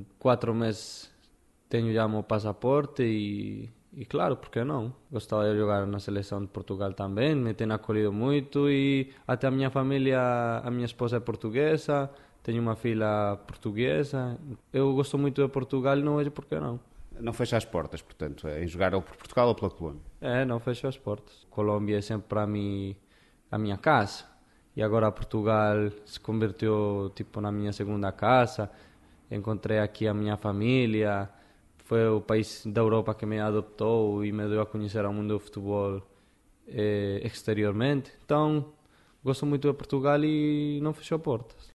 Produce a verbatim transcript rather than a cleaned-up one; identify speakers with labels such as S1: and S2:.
S1: quatro meses tenho já o meu passaporte e, e claro, por que não? Gostava de jogar na seleção de Portugal também, me tem acolhido muito e até a minha família, a minha esposa é portuguesa, tenho uma filha portuguesa. Eu gosto muito de Portugal e não vejo por que não.
S2: Não fecha as portas, portanto, em jogar ou por Portugal ou pela Colômbia.
S1: É, não fecho as portas. Colômbia é sempre para mim a minha casa. E agora Portugal se converteu tipo na minha segunda casa. Encontrei aqui a minha família. Foi o país da Europa que me adotou e me deu a conhecer o mundo do futebol eh, exteriormente. Então, gosto muito de Portugal e não fechou portas.